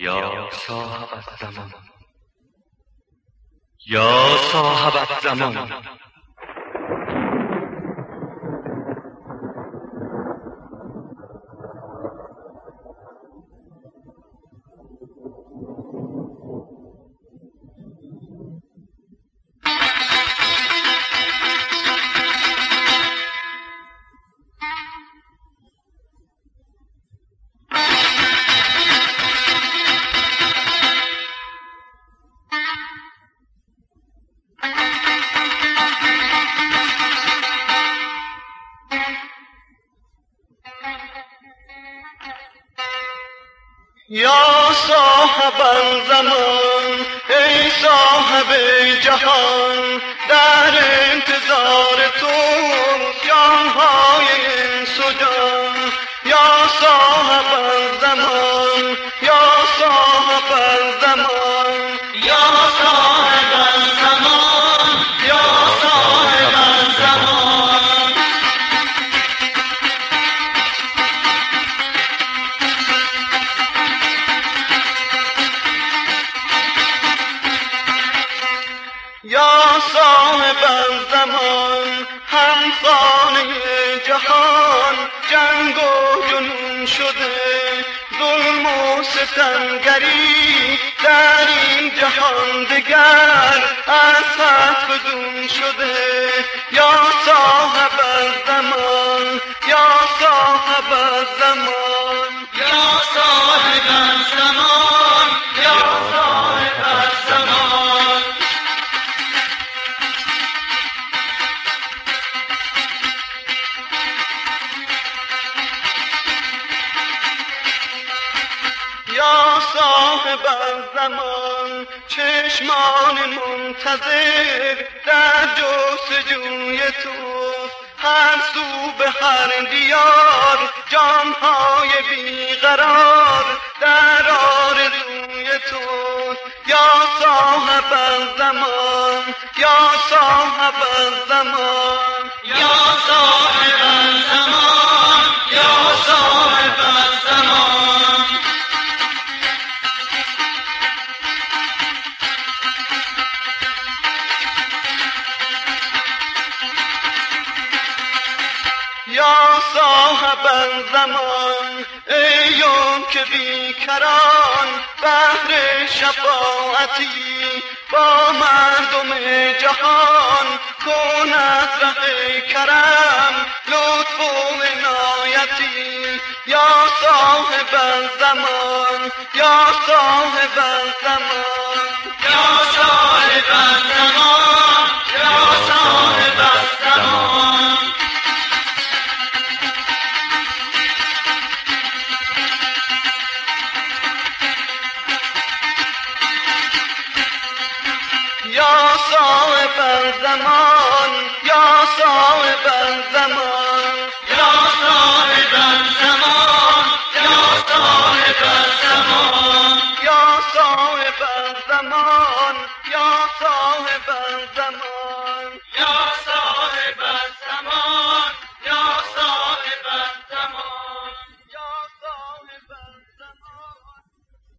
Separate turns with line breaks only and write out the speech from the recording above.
یا صاحب الزمان، یا صاحب الزمان.
یا صاحب الزمان، ای صاحب جهان، در انتظار تو جانهای انس و جان. یا صاحب الزمان، یا صاحب الزمان، یا صاحب الزمان، یا صاحب الزمان. یا صاحب الزمان، هم خانه جهان جنگ و جنون شده، ظلم و ستمگری در این جهان دگر از حد فزون شده. یا صاحب الزمان، یا صاحب الزمان، یا صاحب الزمان، یا صاحب الزمان. یا صاحب الزمان، چشمان منتظر در جستجوی توست، هر سو به هر دیار جانهای بیقرار در آرزوی توست. یا صاحب الزمان، یا صاحب الزمان، یا صاحب الزمان، یا صاحب الزمان. یا صاحب الزمان، ایون که بیکران بهر شفاعتی با مردم جهان، کن از ره کرم لطف و عنایتی. یا صاحب الزمان، یا صاحب الزمان، یا صاحب الزمان، یا صاحب الزمان. یا صاحب الزمان، یا صاحب الزمان، یا صاحب الزمان، یا صاحب الزمان، یا صاحب الزمان، یا صاحب الزمان.